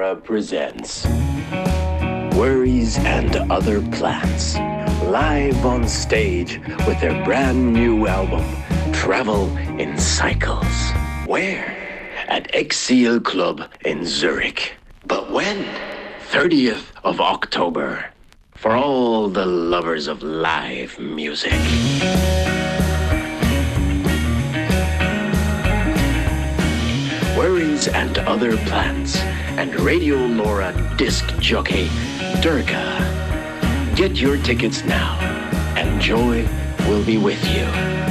Laura presents Worries and Other Plants, live on stage with their brand new album, Travel in Cycles. Where? At Exil Club in Zurich. But when? 30th of October. For all the lovers of live music. Worries and Other Plants, and Radio Laura disc jockey, Durga. Get your tickets now, and joy will be with you.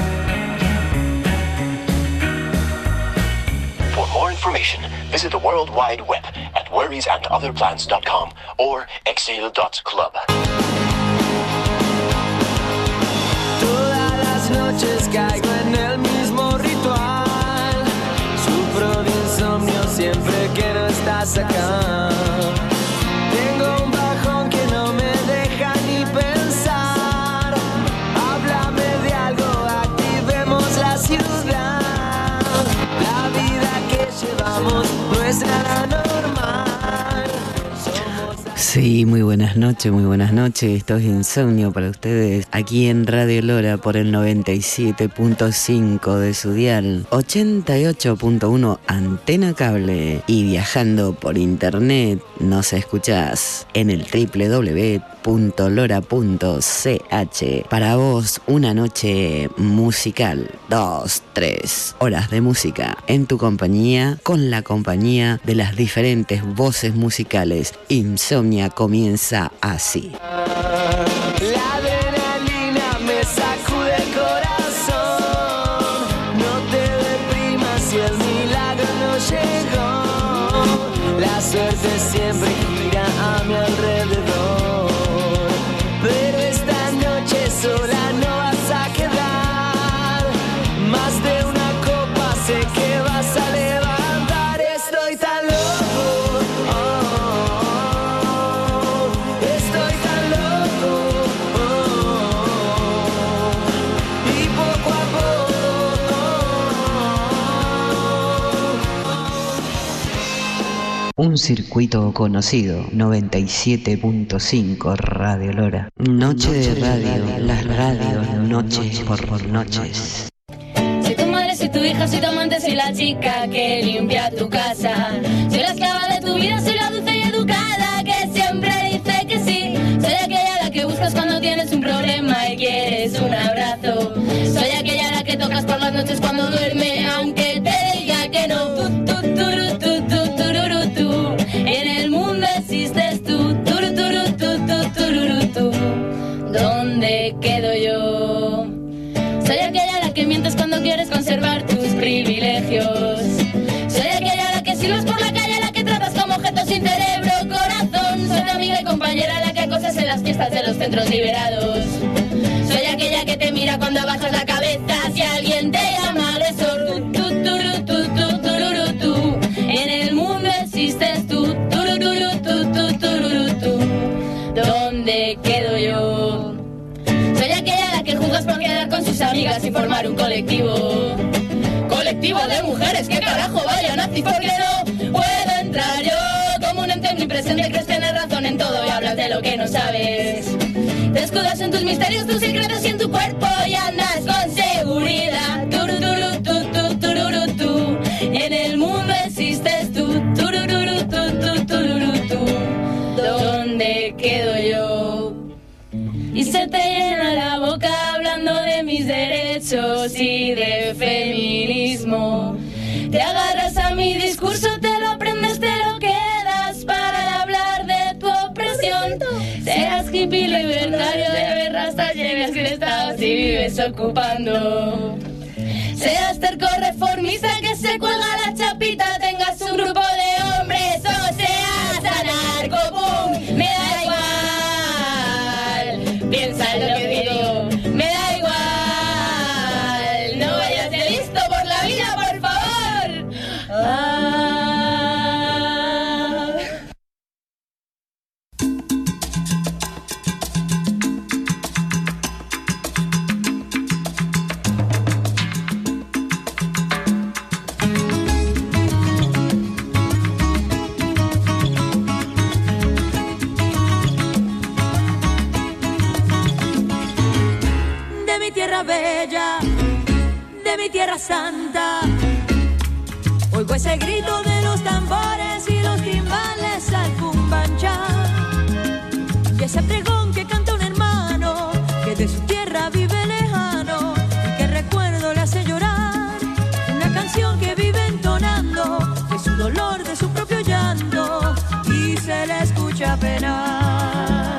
For more information, visit the World Wide Web at worriesandotherplants.com or exile.club. Todas las noches caigo en el mismo ritual. Sufro de insomnio siempre que no estás acá. Tengo un bajón que no me deja ni pensar. Háblame de algo, activemos la ciudad. La vida que llevamos no es nada normal. Sí, muy buenas noches. Esto es Insomnio para ustedes aquí en Radio Lora por el 97.5 de su dial, 88.1 antena cable y viajando por internet nos escuchás en el www.lora.ch. Para vos una noche musical, 2-3 horas de música en tu compañía, con la compañía de las diferentes voces musicales. Insomnia comienza así. La adrenalina me sacude el corazón. No te deprimas si el milagro no llegó. La suerte siempre gira a mi alrededor. Pero esta noche sola no vas a quedar. Más de una copa sé que vas a levantar. Estoy tan loco. Un circuito conocido, 97.5 Radio Lora. Noche de radio, las radios, noches por noches. Soy tu madre, soy tu hija, soy tu amante, soy la chica que limpia tu casa. Soy la esclava de tu vida, soy la dulce y educada que siempre dice que sí. Soy aquella a la que buscas cuando tienes un problema y quieres un abrazo. Soy aquella a la que tocas por las noches cuando duerme, aunque te diga que no. En el mundo existes tú, ¿dónde quedo yo? Soy aquella a la que mientes cuando quieres conservar tus privilegios. Soy aquella a la que silbas por la calle, a la que tratas como objeto sin cerebro, corazón. Soy tu amiga y compañera a la que acosas en las fiestas de los centros liberados. Soy aquella que te mira cuando bajas la cabeza si alguien te llama agresor. En el mundo existes tú, ¿dónde quedo yo? Soy aquella a la que juzgas por quedar con sus amigas y formar un colectivo. Colectivo de mujeres, ¿qué carajo vaya nazi? ¿Por qué no puedo entrar yo? Como un ente omnipresente crees tener razón en todo y hablas de lo que no sabes. Te escudas en tus misterios, tus secretos y en tu cuerpo y andas con seguridad. En el mundo existes tú, ¿dónde quedo yo? Y se te llena la boca hablando de mis derechos y de feminismo. Te agarras a mi discurso, te lo aprendes, te lo quedas para hablar de tu opresión. Seas hippie, libertario, de ver rastas, lleves crestados y vives ocupando. Seas terco, reformista, que se cuelga la chapita, tengas un grupo de hombres o seas anarco-punk, me da igual, piensa en lo que digo, me da igual, no vayas de listo por la vida, por favor. tierra bella, de mi tierra santa. Oigo ese grito de los tambores y los timbales al cumbancha. Y ese pregón que canta un hermano que de su tierra vive lejano y que recuerdo le hace llorar. Una canción que vive entonando de su dolor, de su propio llanto y se le escucha penar.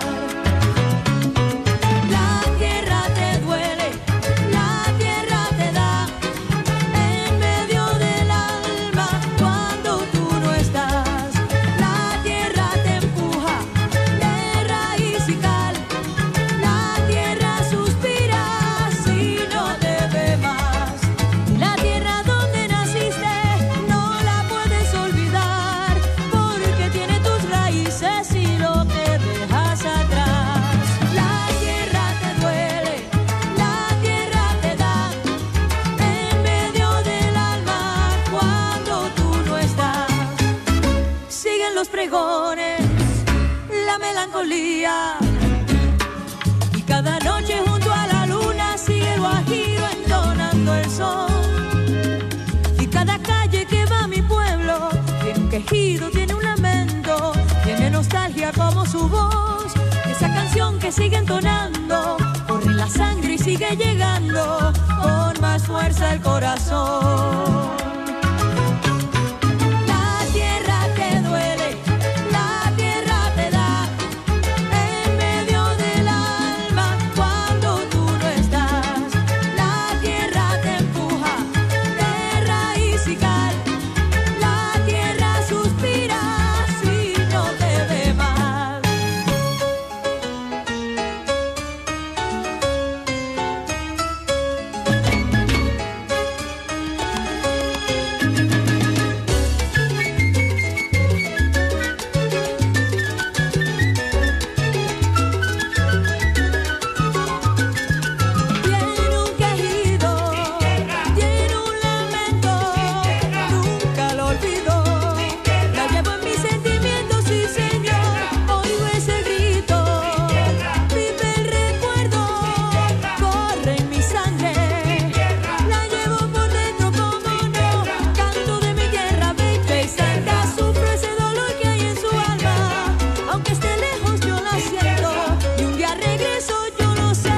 La tierra te duele, la tierra te da en medio del alma cuando tú no estás. La tierra te empuja de raíz y cal, la tierra suspira si no te ve más. La tierra donde naciste no la puedes olvidar porque tiene tus raíces y lo que dejas atrás. La tierra te duele, la tierra te da en medio del alma cuando tú no estás. Siguen los pregones, la melancolía y cada noche junto a la luna sigue el guajiro entonando el son. Y cada calle que va a mi pueblo tiene un quejido, tiene un lamento, tiene nostalgia como su voz. Y esa canción que sigue entonando corre en la sangre y sigue llegando con más fuerza al corazón. La tierra te duele, la tierra te da en medio del alma cuando tú no estás. La tierra te empuja de raíz y cal, la tierra suspira si no te ve más. Tiene un quejido, tiene un lamento, nunca lo olvido. La llevo en mis sentimientos, sí señor, oigo ese grito. Vive el recuerdo, corre en mi sangre. La llevo por dentro como no, canto de mi tierra bella y santa. Sufro ese dolor que hay en su alma, aunque esté lejos yo la siento. Y un día regreso, yo lo sé.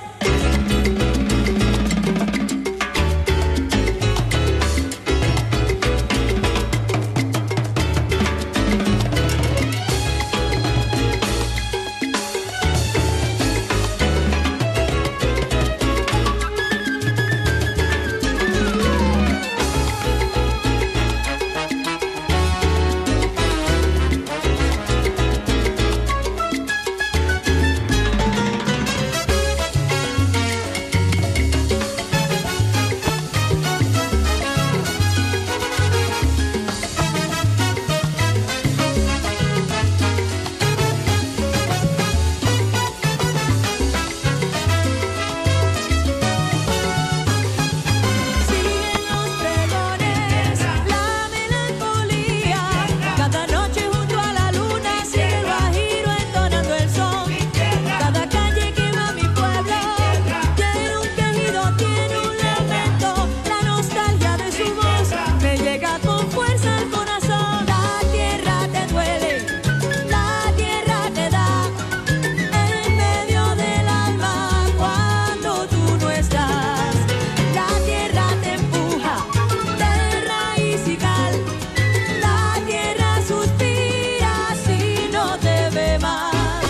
Siguen los pregones, la melancolía. Cada noche junto a la luna sigue el guajiro entonando el son. Cada calle que va a mi pueblo tiene un quejido, tiene un lamento. La nostalgia de su voz me llega con fuerza al corazón. La tierra te duele, la tierra te da en medio del alma cuando tú no estás. La tierra te empuja de raíz y cal, la tierra suspira si no te ve más.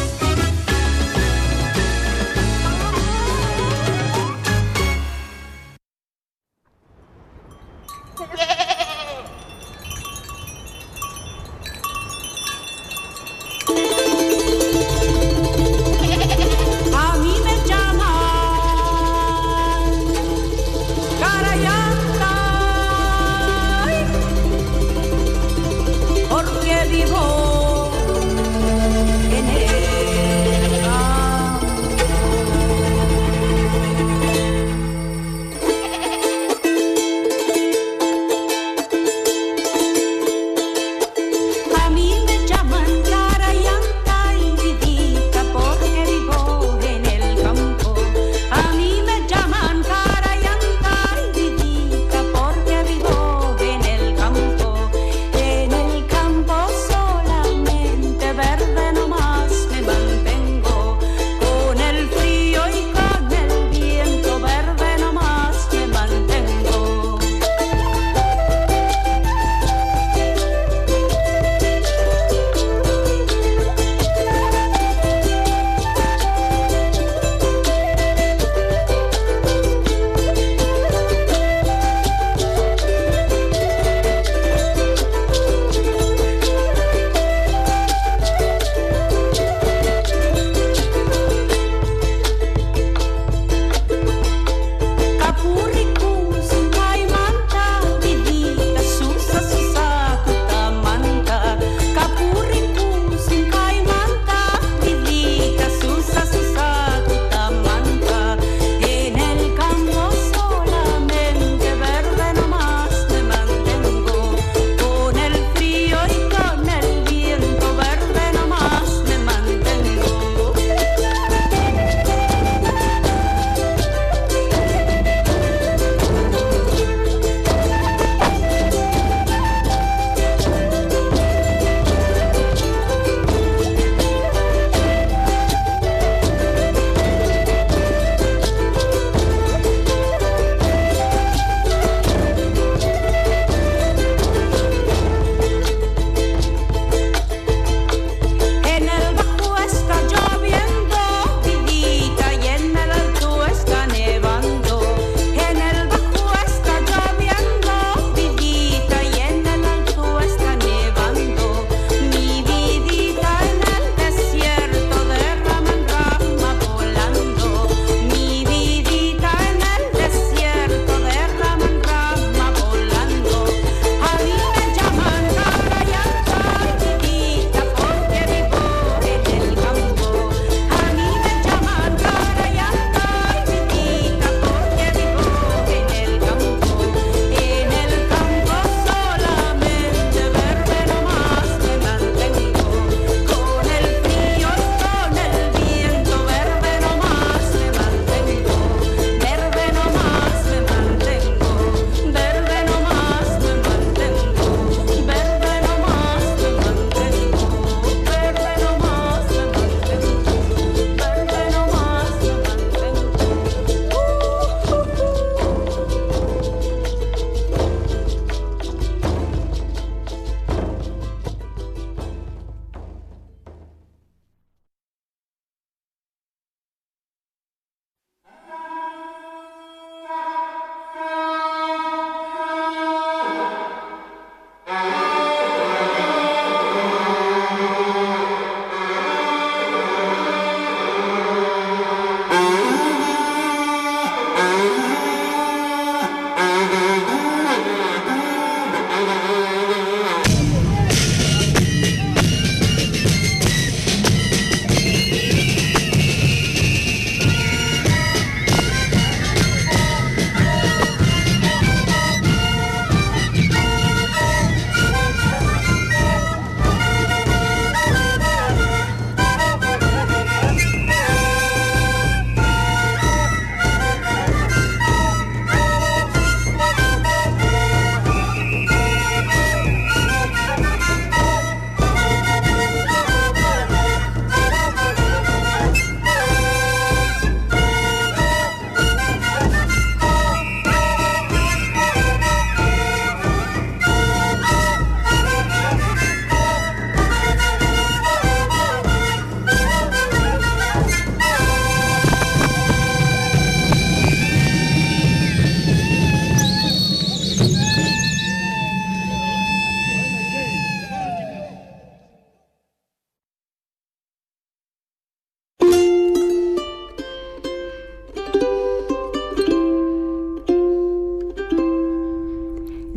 A mí me llaman Carayanta, porque vivo en el campo. A mí me llaman Carayanta y vidita porque vivo en el campo. A mí me llaman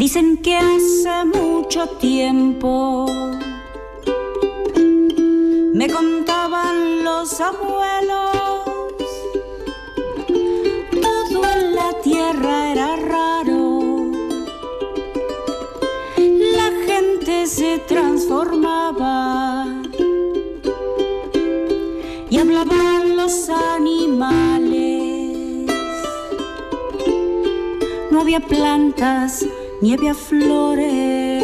Dicen que hace mucho tiempo me contaban los abuelos, todo en la tierra era raro, la gente se transformaba y hablaban los animales, no había plantas ni había flores.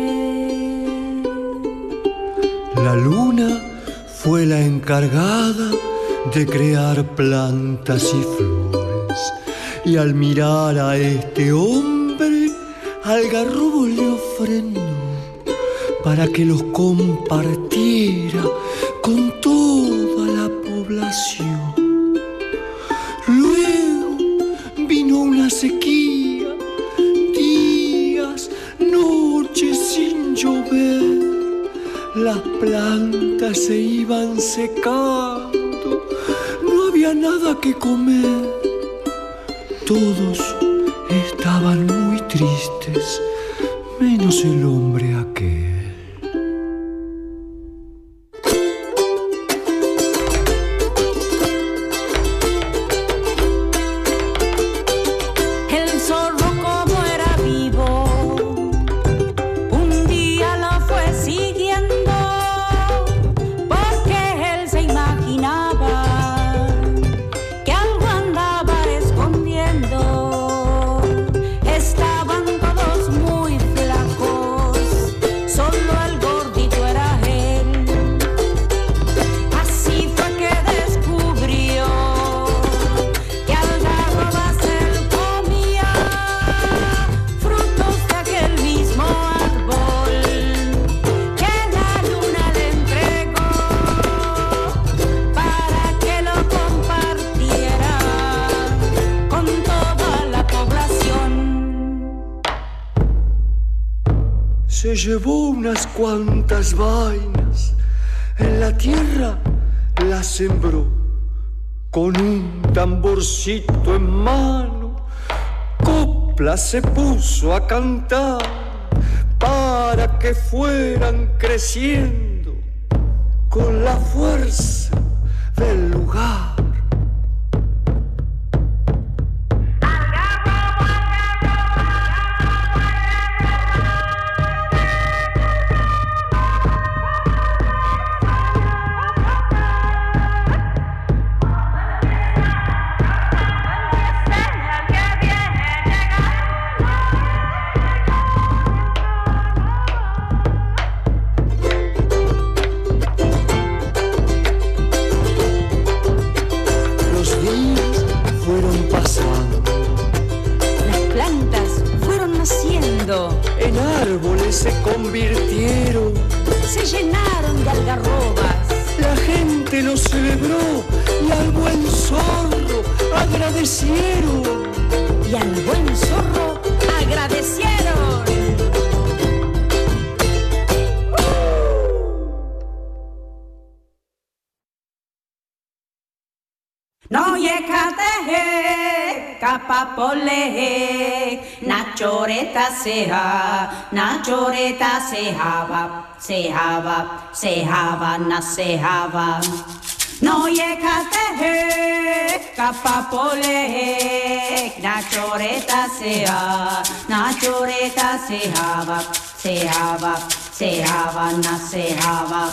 La luna fue la encargada de crear plantas y flores, y al mirar a este hombre, Algarrobo le ofrendó para que los compartiera con toda la población. Luego vino una sequía, días, noches sin llover. Las plantas se iban secando, no había nada que comer. Todos estaban muy tristes, menos el hombre aquel. El zorro como era vivo, un día lo fue siguiendo, porque él se imaginaba que algo andaba escondiendo. Estaban todos muy flacos, solo el gordito era él. Así fue que descubrió que algarrobas él comía, frutos de aquel mismo árbol que la luna le entregó, para que lo compartiera con toda la población. Se llevó unas cuantas vainas, en la tierra las sembró, con un tamborcito en mano, copla se puso a cantar, para que fueran creciendo con la fuerza del lugar. Los días fueron pasando, Las plantas fueron naciendo, en árboles se convirtieron. se llenaron de algarrobas. La gente lo celebró y al buen zorro agradecieron. Y al buen zorro agradecieron. No yekate kapapole, nachoreta seha, nachoreta sehaba, sehaba, sehaba, na sehaba. No yekate kapapole, nachoreta seha, nachoreta sehaba, sehaba, sehaba, na sehaba.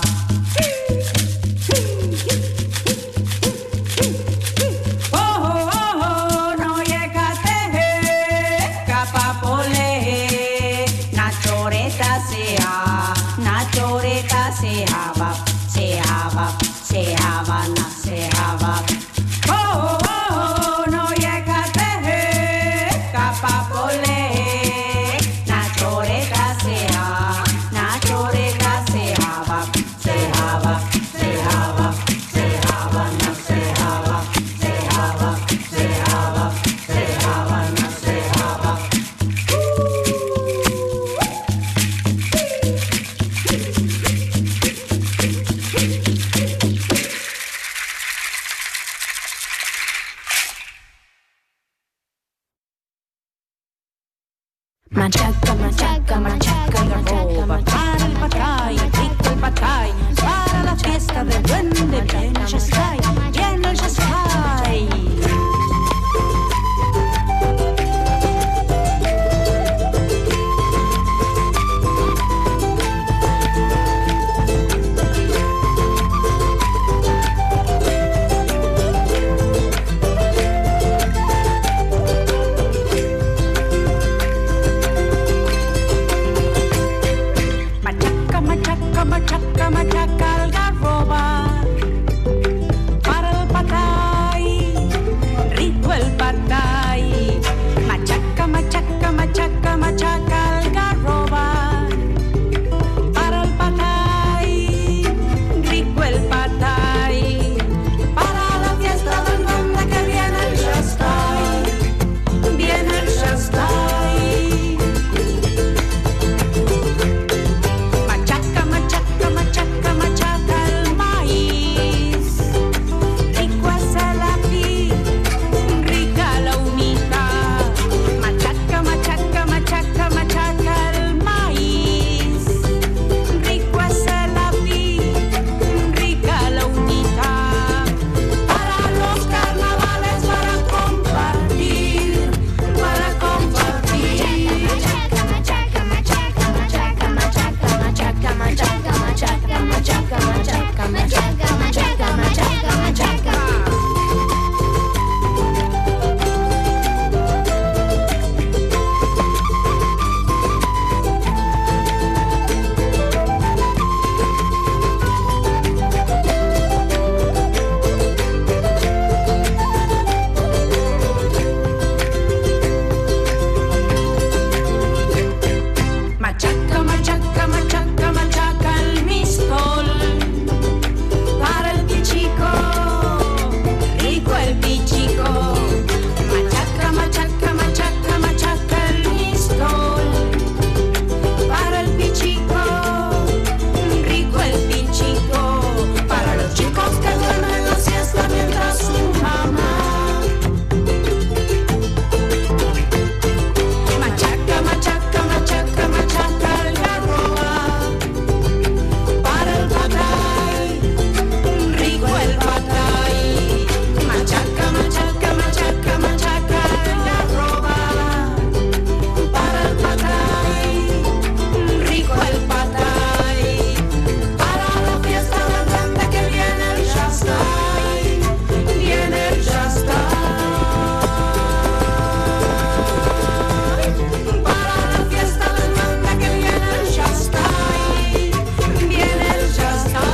machaca, machaca, algarroba. Para el patay, rico el patay. Machaca, machaca, machaca, machaca, algarroba. Para el patay, rico el patay. Para la fiesta del donde que viene el shastay. Viene el shastay. Machaca, machaca, machaca, machaca el maíz. Rico es el ají, rica la humita. Machaca, machaca, machaca, machaca el maíz. Rico es el ají, rica la humita. Para los carnavales, para compartir, para compartir. Machaca, machaca, machaca, machaca, machaca, machaca, machaca, machaca, machaca, machaca, machaca, machaca, machaca. Machaca, machaca, machaca, machaca el mistol. Para el pichico, rico el pichico. Machaca, machaca, machaca, machaca el mistol. Para el pichico, rico el pichico. Para los chicos que duermen la siesta mientras su mamá. Machaca, machaca, machaca, machaca el garroba. Para el patay, rico el patay. Machaca, machaca, machaca, machaca el garroba. Para el patay, rico el patay. Para la fiesta del duende que viene el shastay. Viene el shastay. Para la fiesta del duende que viene el shastay. Viene el shastay.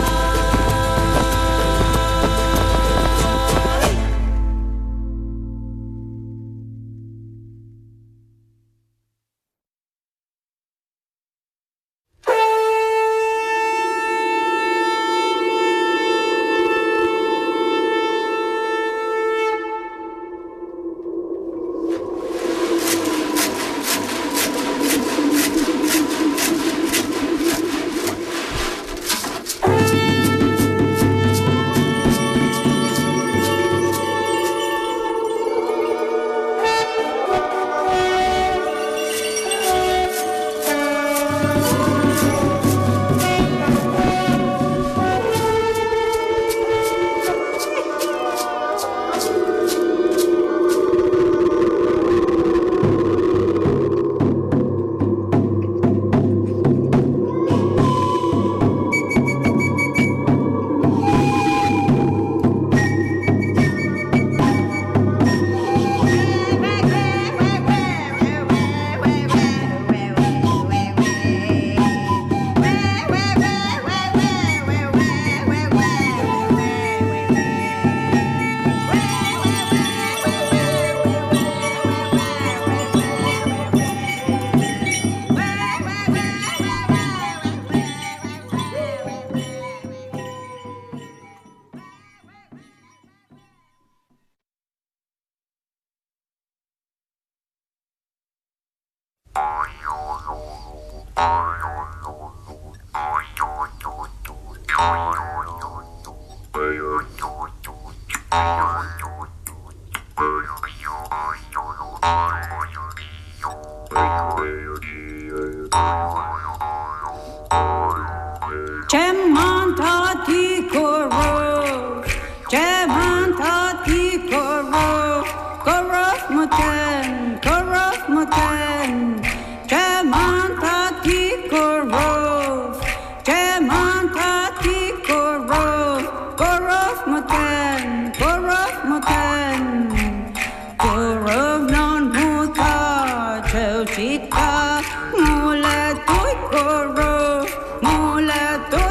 Chemantati koro, chemantati koro, korof muten, chemantati koro, chemantati koro, korof muten, korof non muta, chauchita, mula tu koro, mula tu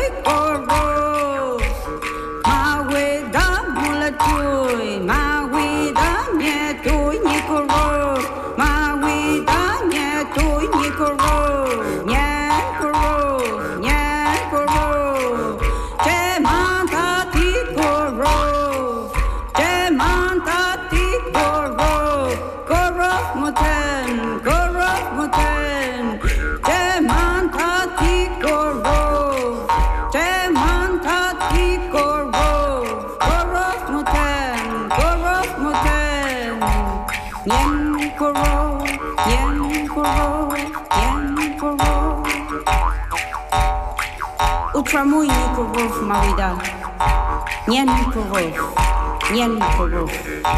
Utramuj nikurów mawida. Nie nikurów. Nie nikurów.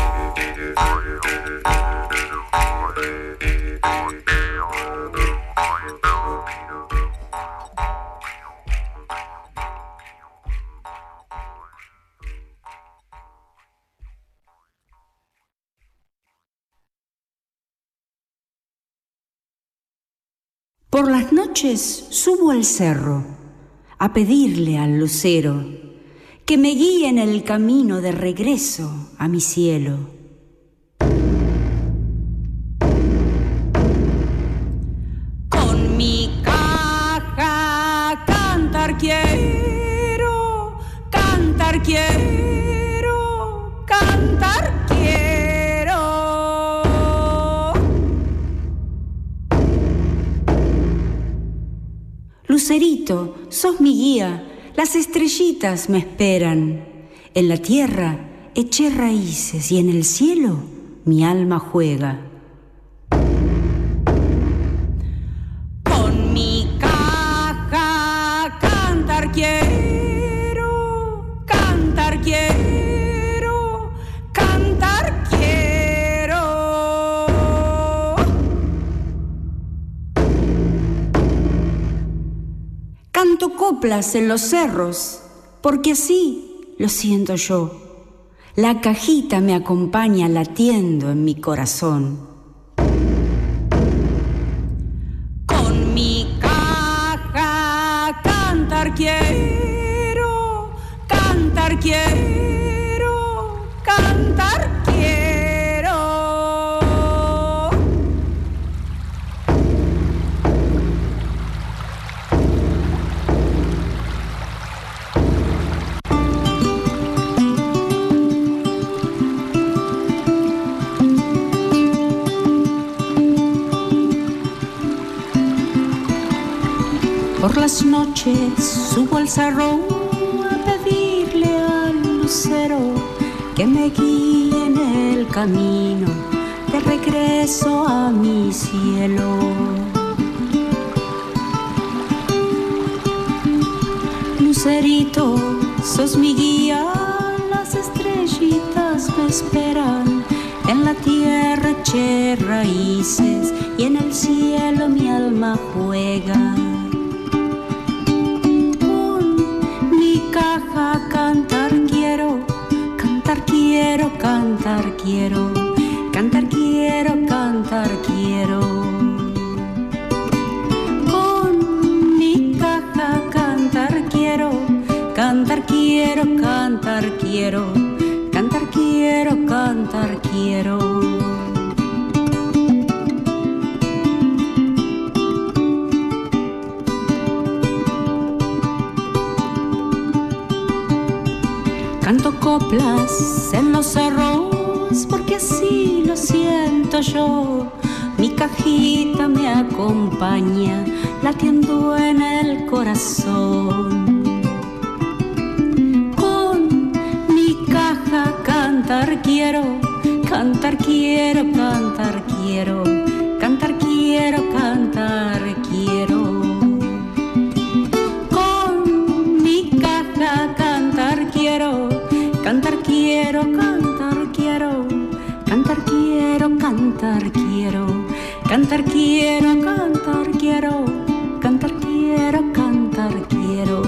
Por las noches subo al cerro a pedirle al lucero que me guíe en el camino de regreso a mi cielo. Con mi caja cantar quiero, cantar quiero, cantar quiero. Lucerito, sos mi guía, las estrellitas me esperan. En la tierra eché raíces y en el cielo mi alma juega. Con mi caja cantar quiero, cantar quiero, cantar quiero. Canto coplas en los cerros, porque así lo siento yo. La cajita me acompaña latiendo en mi corazón. Con mi caja cantar quiero, cantar quiero, cantar quiero. Por las noches subo al cerro a pedirle al lucero que me guíe en el camino de regreso a mi cielo. Lucerito, sos mi guía, las estrellitas me esperan. En la tierra eché raíces y en el cielo mi alma juega. Cantar quiero, cantar quiero, cantar quiero, cantar quiero, cantar quiero. Con mi caja cantar quiero, cantar quiero, cantar quiero, cantar quiero, cantar quiero. Canto coplas en los cerros porque así lo siento yo. Mi cajita me acompaña latiendo en el corazón. Con mi caja cantar quiero, cantar quiero, cantar quiero, cantar quiero, cantar quiero. Con mi caja cantar quiero, cantar quiero, cantar quiero, cantar quiero, cantar quiero, cantar quiero, cantar quiero, cantar quiero, cantar quiero.